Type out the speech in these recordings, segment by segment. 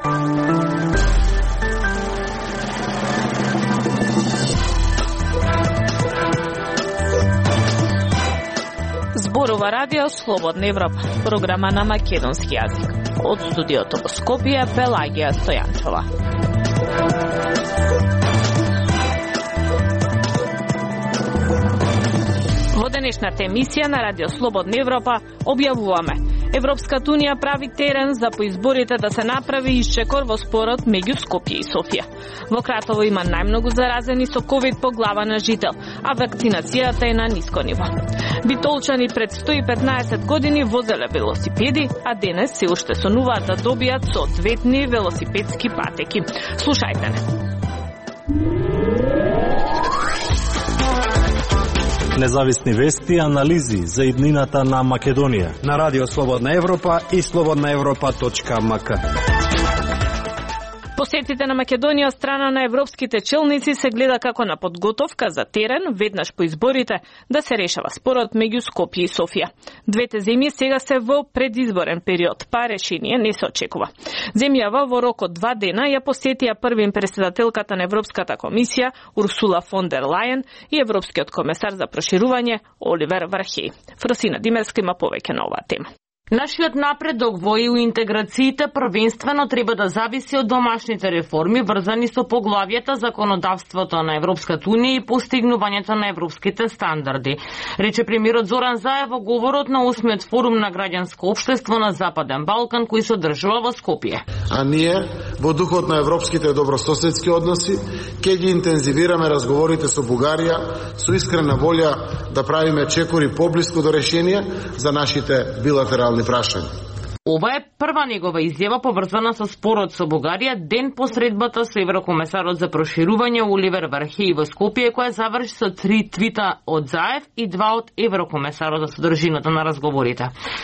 Зборува радио Слободна Европа, програма на македонски јазик. Од студиото во Скопје, Пелагија Стојанчова. Во денешната емисија на Радио Слободна Европа објавуваме: Европската унија прави терен за по изборите да се направи исчекор во спорот меѓу Скопје и Софија. Во Кратово има најмногу заразени со ковид по глава на жител, а вакцинацијата е на ниско ниво. Битолчани пред 115 години возеле велосипеди, а денес се уште сонуваат да добијат соодветни велосипедски патеки. Слушајте не. Независни вести и анализи за иднината на Македонија на Радио Слободна Европа и slobodnaevropa.mk. Посетите на Македонија од страна на европските челници се гледа како на подготовка за терен веднаш по изборите да се решава спорот меѓу Скопје и Софија. Двете земји сега се во предизборен период, па решение не се очекува. Земјава во рок од 2 дена ја посетија првим претседателката на Европската комисија Урсула фон дер Лајен и европскиот комесар за проширување Оливер Вархеј. Фросина Димевска има повеќе на оваа тема. Нашиот напредок во ЕУ интеграциите првенствено треба да зависи од домашните реформи врзани со поглавјата законодавството на Европската унија и постигнувањето на европските стандарди, рече премиерот Зоран Заев во говорот на 8-миот форум на граѓанско општество на Западен Балкан кој се одржува во Скопје. А ние, во духот на европските добрососедски односи, ќе ги интензивираме разговорите со Бугарија со искрена волја да правиме чекори поблиску до решенија за нашите билатерални прашања. Ова е прва негова изјава поврзана со спорот со Бугарија ден по средбата со еврокомесарот за проширување Оливер Вархеј во Скопје, која заврши со 3 твита од Заев и 2 од еврокомесарот за содржината на разговорите.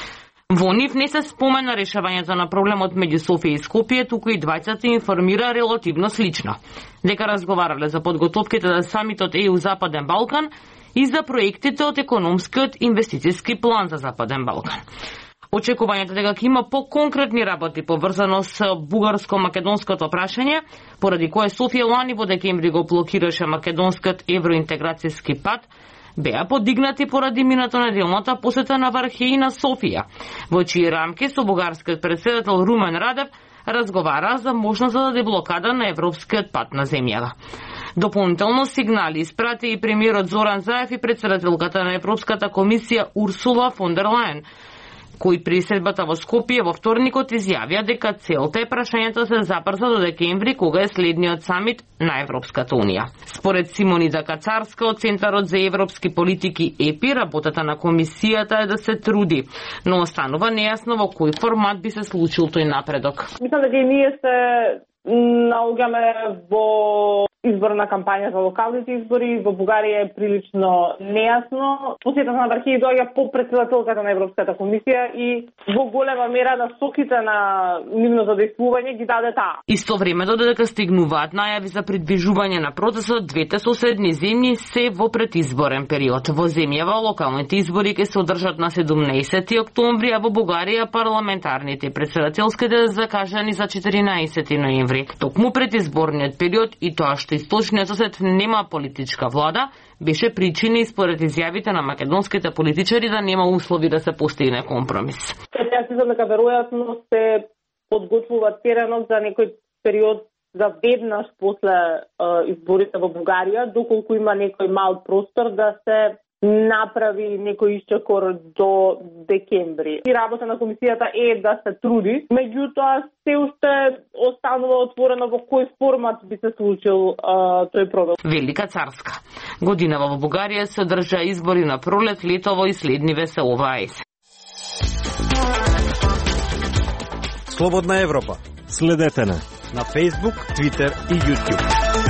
Во нив не се спомена решавањето на проблемот меѓу Софија и Скопје, туку и двајцата информира релативно слично. Дека разговарале за подготовките за самитот ЕУ Западен Балкан и за проектите од економскиот инвестициски план за Западен Балкан. Очекувањето дека ќе има по-конкретни работи поврзано со бугарско-македонското прашање, поради кое Софија лани во декември го блокираше македонскиот евроинтеграцијски пат, беа подигнати поради минатонеделната посета на Вархеј на Софија, во чии рамки со бугарскиот претседател Румен Радев разговара за можност за деблокада на европскиот пат на земјава. Дополнително сигнали испрати и премиерот Зоран Заев и претседателката на Европската комисија Урсула фон дер Лајен, кои при седбата во Скопје во вторникот изјавија дека целта е прашањето се забрза до декември, кога е следниот самит на Европската унија. Според Симонида Кацарска од Центарот за европски политики ЕПИ, работата на комисијата е да се труди, но останува нејасно во кој формат би се случил тој напредок. Мислам дека и ние се наоѓаме во изборна кампања за локалните избори. Во Бугарија е прилично нејасно. Посетата на Вархеј доаѓа по претседателката на Европската комисија и во голема мера насоките на нивното действување ги даде таа. Истовремено додека стигнуваат најави за придвижување на процесот, двете соседни земји се во предизборен период. Во земјава локалните избори ќе се одржат на 17 октомври, а во Бугарија парламентарните претседателските закажани за 14 ноември. Токму предизборниот период и тоа што источниот сосед нема политичка влада, беше причина и според изјавите на македонските политичари да нема услови да се постигне компромис. Јас мислам дека веројатно се подготвува теренот за некој период за веднаш после изборите во Бугарија, доколку има некој мал простор да се направи некој исчекор до декември. И работа на комисијата е да се труди, меѓутоа се уште останува отворено во кој формат би се случил тој проблем. Велика Царска. Годинава во Бугарија се одржа избори на пролет, летово и следниве се оваа есен. Слободна Европа. Следете на Facebook, Twitter и YouTube.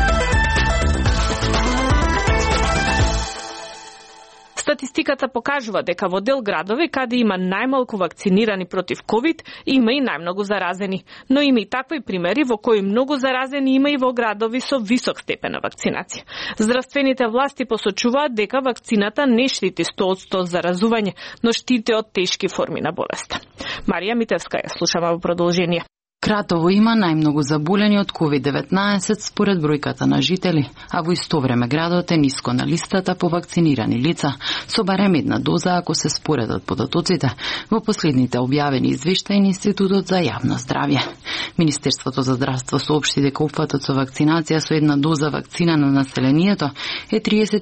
Статистиката покажува дека во дел градови каде има најмалку вакцинирани против ковид, има и најмногу заразени. Но има и такви примери во кои многу заразени има и во градови со висок степен на вакцинација. Здравствените власти посочуваат дека вакцината не штити 100% заразување, но штити од тешки форми на болеста. Марија Митевска ја слушаме во продолжение. Кратово има најмногу заболени од COVID-19 според бројката на жители, а во исто време градот е ниско на листата по вакцинирани лица, со барем една доза ако се споредат податоците во последните објавени извештаи на Институтот за јавно здравје. Министерството за здравство соопшти дека опфатот со вакцинација со една доза вакцина на населението е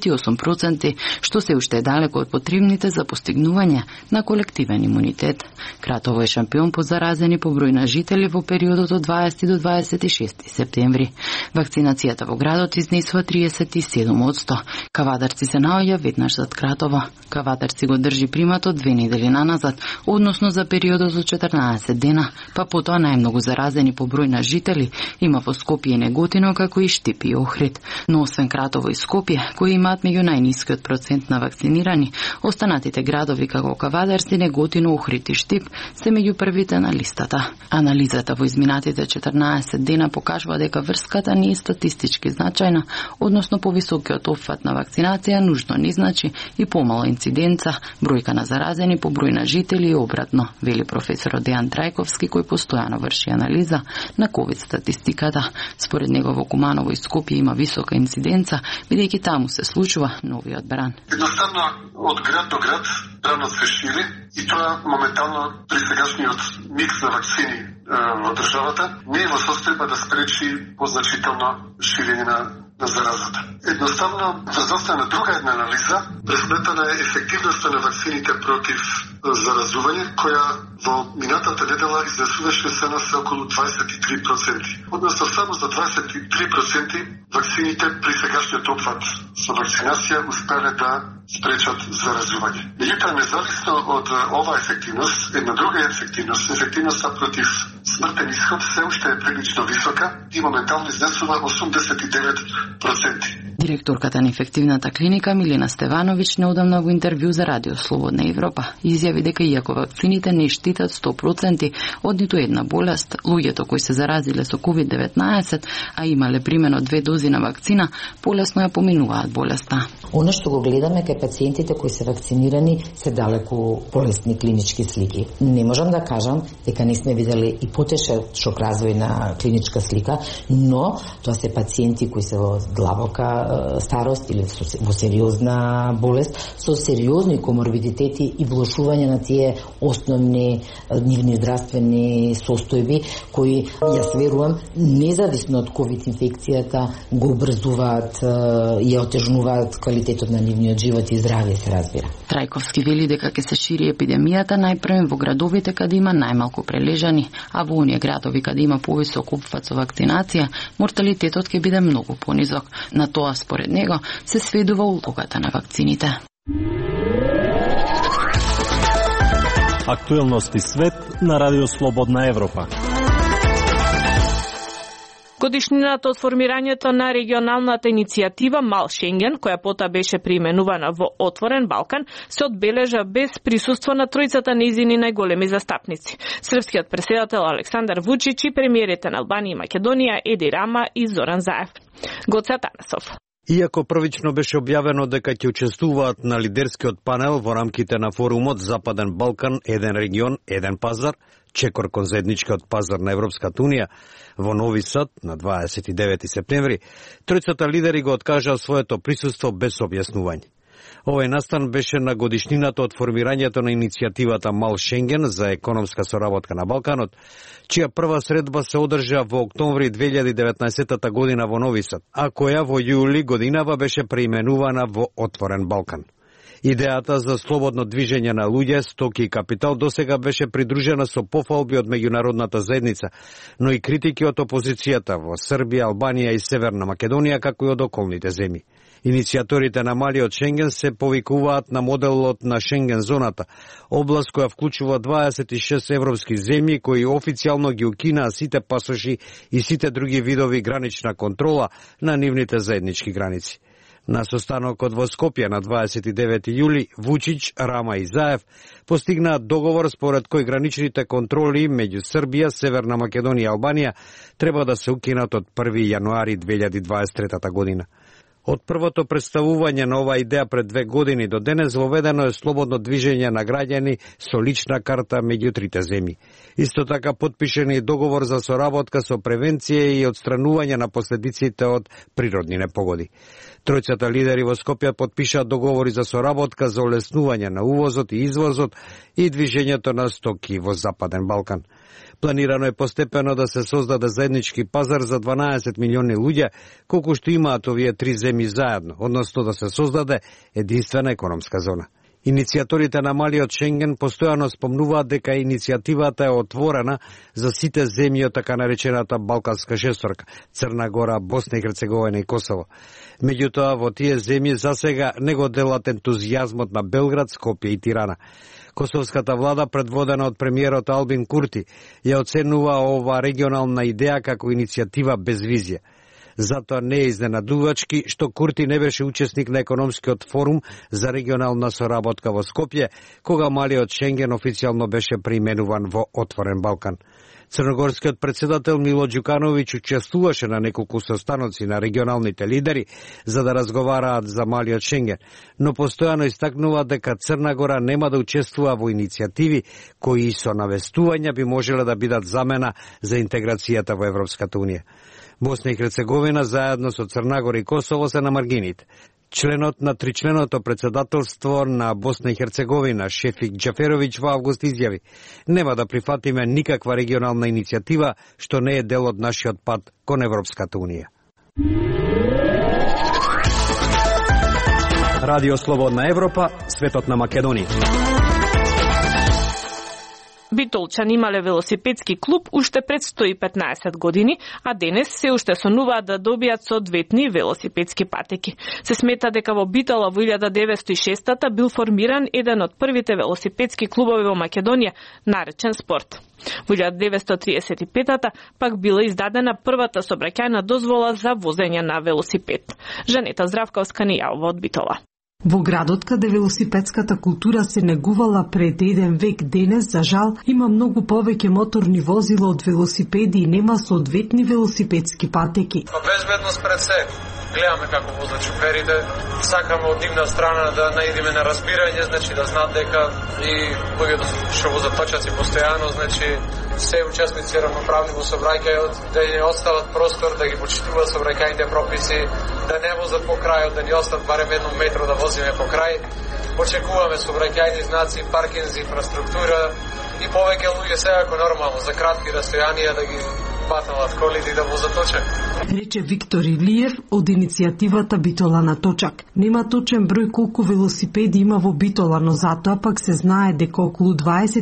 38%, што се уште е далеко од потребните за постигнување на колективен имунитет. Кратово е шампион по заразени по број на жители во периодот од 20 до 26 септември. Вакцинацијата во градот изнесува 37%. Кавадарци се наоѓа веднаш зад Кратово. Кавадарци го држи приматот 2 недели наназад, односно за периодот од 14 дена, па потоа најмногу заразени по број на жители има во Скопје и Неготино, како и Штип и Охрид. Но освен Кратово и Скопје, кои имаат меѓу најнискиот процент на вакцинирани, останатите градови како Кавадарци, Неготино, Охрид и Штип се меѓу првите на листата. Анализата во изминатите 14 дена покажува дека врската не е статистички значајна, односно повисокиот опфат на вакцинација нужно не значи и помала инциденца, бројка на заразени по број на жители и обратно, вели професорот Дејан Трајковски, кој постојано врши анализа на ковид статистиката. Според него во Куманово и Скопје има висока инциденца, бидејќи таму се случува новиот бран. Едноставно од град до град бранот се шири и тоа моментално при сегашниот микс на вакцини во државата не е во состојба да спречи позначително ширење на заразата. Едноставно, врз основа на друга една анализа, пресметана е ефективноста на вакцините против заразување, која во минатата недела изнесуваше СНС околу 23%. Односно, само за 23% вакцините при сегашниот опфат со вакцинација успеле да спречат заразување. Меѓутоа, независно од оваа ефективност, една друга ефективност, ефективноста против смртен исход се уште е прилично висока и моментално изнесува 89%. Директорката на инфективната клиника Милена Стевановиќ неодамна во интервју за Радио Слободна Европа изјави дека иако вакцините не штитат 100% од ниту една болест, луѓето кои се заразиле со COVID-19, а имале примено 2 дози на вакцина, полесно ја поминуваат болеста. Оно што го гледаме кај пациентите кои се вакцинирани се далеку полесни клинички слики. Не можам да кажам дека не сме видели и потешок развој на клиничка слика, но тоа се пациенти кои се во длабока старост или во сериозна болест, со сериозни коморбидитети и влошување на тие основни нивни здравствени состојби кои, јас верувам, независно од ковид инфекцијата, го обрзуваат и отежнуваат квалитетот на нивниот живот и здравје, се разбира. Трајковски вели дека ќе се шири епидемијата најпрвен во градовите каде има најмалку прележани, а во оние градови каде има повисок опфат со вакцинација, морталитетот ќе биде многу понизок. На тоа според него се сведува улогата на вакцините. Актуелности свет на Радио Слободна Европа. Годишнината од формирањето на регионалната иницијатива Мал Шенген, која потоа беше преименувана во Отворен Балкан, се одбележа без присуство на тројцата нејзини најголеми застапници: српскиот претседател Александар Вучич и премиерите на Албанија и Македонија Еди Рама и Зоран Заев. Гоце Танасов. Иако првично беше објавено дека ќе учествуваат на лидерскиот панел во рамките на форумот Западен Балкан, еден регион, еден пазар, чекор кон заедничкиот пазар на Европската Унија, во Нови Сад на 29 септември, тројцата лидери го откажаа своето присуство без објаснување. Овој настан беше на годишнината од формирањето на иницијативата Мал Шенген за економска соработка на Балканот, чија прва средба се одржа во октомври 2019 година во Нови Сад, а која во јули годинава беше преименувана во Отворен Балкан. Идејата за слободно движење на луѓе, стоки и капитал досега беше придружена со пофалби од меѓународната заедница, но и критики од опозицијата во Србија, Албанија и Северна Македонија, како и од околните земји. Иницијаторите на Малиот Шенген се повикуваат на моделот на Шенген зоната, област која вклучува 26 европски земји кои официјално ги укинаа сите пасоши и сите други видови гранична контрола на нивните заеднички граници. На состанокот во Скопје на 29 јули, Вучич, Рама и Заев постигнаат договор според кој граничните контроли меѓу Србија, Северна Македонија и Албанија треба да се укинат од 1 јануари 2023 година. Од првото представување на оваа идеја пред 2 години до денес воведено е слободно движење на граѓани со лична карта меѓу трите земји. Исто така потпишен е договор за соработка со превенција и отстранување на последиците од природни непогоди. Тројцата лидери во Скопје потпишаа договори за соработка за олеснување на увозот и извозот и движењето на стоки во Западен Балкан. Планирано е постепено да се создаде заеднички пазар за 12 милиони луѓе, колку што имаат овие три земји заедно, односно да се создаде единствена економска зона. Иницијаторите на Малиот Шенген постојано спомнуваат дека иницијативата е отворена за сите земји од така наречената Балканска шесторка – Црна Гора, Босна и Херцеговина и Косово. Меѓутоа, во тие земји засега не го делат ентузијазмот на Белград, Скопје и Тирана. Косовската влада, предводена од премиерот Албин Курти, ја оценува ова регионална идеја како иницијатива без визија. Затоа не е изненадувачки што Курти не беше учесник на економскиот форум за регионална соработка во Скопје, кога Малиот Шенген официјално беше преименуван во Отворен Балкан. Црногорскиот председател Мило Ѓукановиќ учествуваше на неколку состаноци на регионалните лидери за да разговараат за Малиот Шенген, но постојано истакнува дека Црна Гора нема да учествува во иницијативи кои со навестувања би можеле да бидат замена за интеграцијата во Европската Унија. Босна и Херцеговина заедно со Црна Гора и Косово се на маргините. Членот на тричленото председателство на Босна и Херцеговина, Шефик Џаферовиќ, во август изјави: нема да прифатиме никаква регионална иницијатива што не е дел од нашиот пат кон Европската Унија. Радио Слободна Европа, светот на Македонија. Битолчан имале велосипедски клуб уште пред 115 години, а денес се уште сонуваат да добијат соодветни велосипедски патеки. Се смета дека во Битола во 1906-та бил формиран еден од првите велосипедски клубови во Македонија, наречен Спорт. Во 1935-та пак била издадена првата сообраќајна дозвола за возење на велосипед. Жанета Здравковска ни јавува од Битола. Во градот каде велосипедската култура се негувала пред еден век, денес, за жал, има многу повеќе моторни возила од велосипеди и нема соодветни велосипедски патеки. Безбедност пред се. Гледаме како возат шоферите, сакаме од нивна страна да наидиме на разбирање, значи да знаат дека и луѓето што возат точаци постојано, значи се учесници равноправни во сообраќајот, да не остават простор да ги почитуваат сообраќајните прописи, да не возат по крајот, да ни остават барем 1 метро да возиме по крај. Очекуваме сообраќајни знаци, паркинзи, инфраструктура и повеќе луѓе сега како нормално за кратки растојанија да ги паталат колите и да возат точак. Рече Виктор Илиев од иницијативата Битола на точак. Нема точен број колку велосипеди има во Битола, но затоа пак се знае дека околу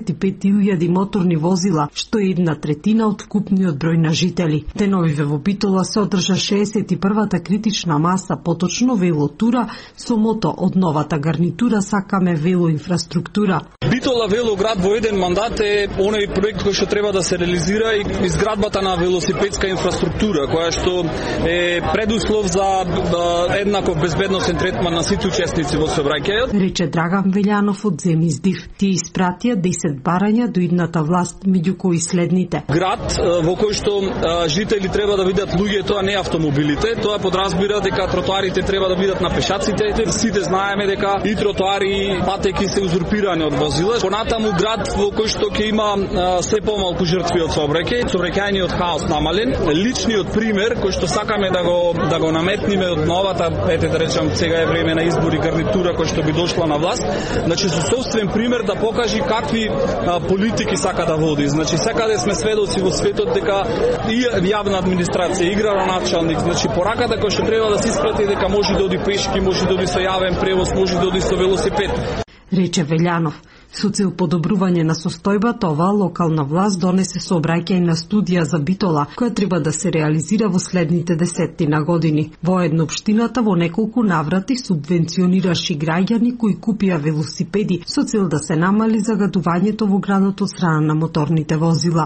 25.000 моторни возила, што е 1/3 од вкупниот број на жители. Деновиве во Битола се одржа 61-та критична маса, поточно велотура со мото од новата гарнитура Сакаме вело инфраструктура. Битола велоград во еден мандат е оној проект кој што треба да се реализира и изградбата на велосипедска инфраструктура, која што е предуслов за еднаков безбедносен третман на сите учесници во сообраќајот. Рече Драган Велјанов од Земиздив. Тие испратија 10 барања до идната власт, меѓу кои следните. Град во кој што жители треба да видат луѓето, а не автомобилите. Тоа подразбира дека тротоарите треба да бидат на пешаците. Сите знаеме дека и тротоари и патеки се узурпирани од возила. Понатаму град во кој што ќе има се помалку жртви од сообраќај. Сообраќајниот хаос намален. Личниот пример кој што сакаме да го наметниме од новата, да речам, сега е време на избори, гарнитура која што би дошла на власт, значи со собствен пример да покажи какви политики сака да води. Значи секаде сме сведоци во светот дека и јавна администрација, и градоначалник, значи пораката која што треба да се испрати дека може да оди пешки, може да оди со јавен превоз, може да оди со велосипед. Рече Велјанов. Со цел подобрување на состојбата, оваа локална власт донесе сообраќајна студија за Битола, која треба да се реализира во следните 10 години. Воедно општината во неколку наврати субвенционираше граѓани кои купија велосипеди со цел да се намали загадувањето во градот од страна на моторните возила.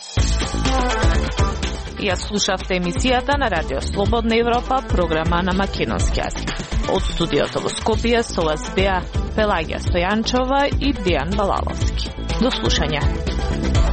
Ја слушавте емисијата на Радио Слободна Европа, програма на македонски јазик. Од студиото во Скопје со вас беа Пелагија Стојанчова и Дијан Балаловски. До слушање.